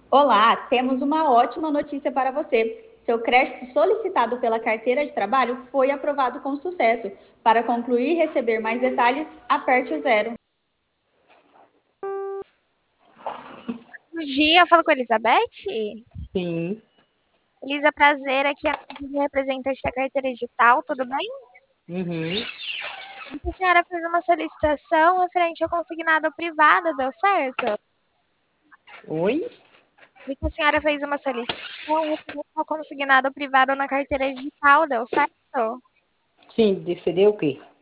Olá, temos uma ótima notícia para você. Seu crédito solicitado pela carteira de trabalho foi aprovado com sucesso. Para concluir e receber mais detalhes, aperte o zero. Bom dia, eu falo com a Elizabeth. Sim. Elisa, prazer, aqui é a representante da carteira digital, tudo bem? Uhum. A senhora fez uma solicitação referente ao consignado privado, deu certo? Oi? Vi que a senhora fez uma solicitação referente ao consignado privado na carteira digital, deu certo? Sim, defender o quê?